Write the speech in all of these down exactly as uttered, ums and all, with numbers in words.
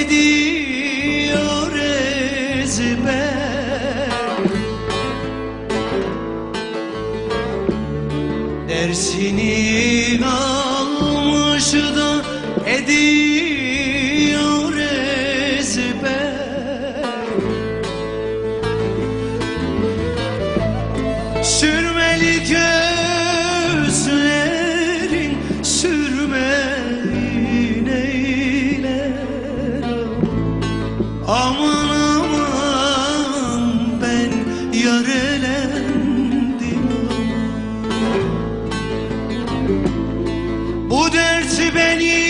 ediyor ezber. Dersini almış da ediyor ezber. Sürmeli gözlerin sürmeyin eyler. Aman aman ben yar elendim. Bu dert beni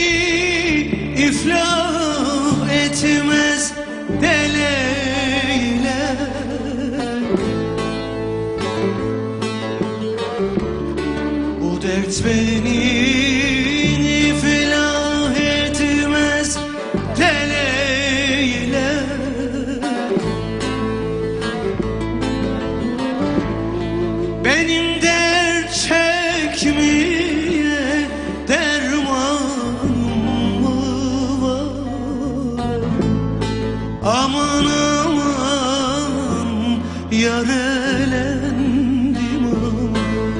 iflah etmez deleyler. Bu dert beni iflah etmez deleyler. Benim dert çekmeye dermanım var. Aman aman yar elendim aman.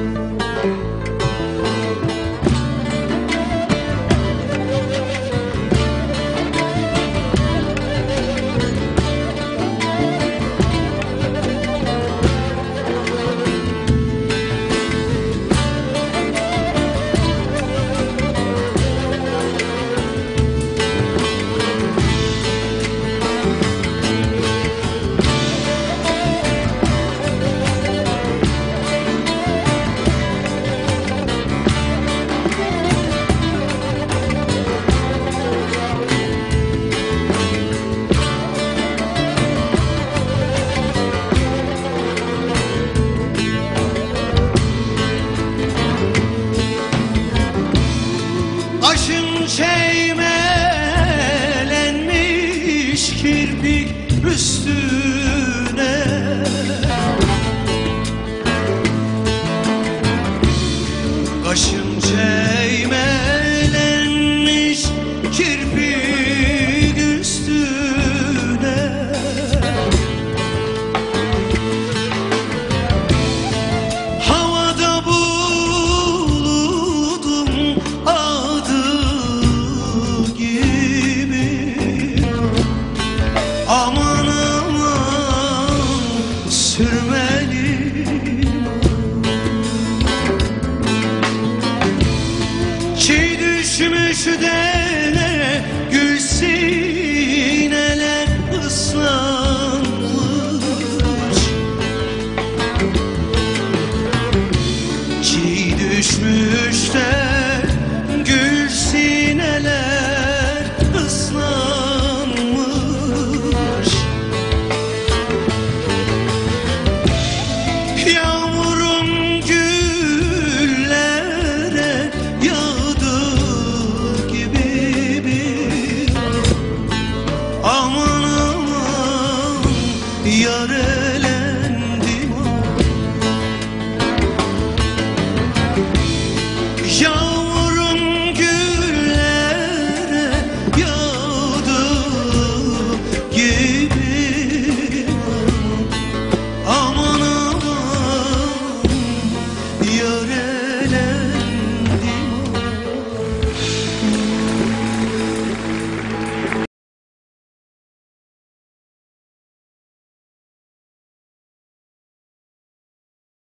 Başım çeymelenmiş kirpik üstüne. Başım çeymelenmiş kirpik üstüne. Havada buldum aman aman sürmeli. Çiğ düşmüş de gülsün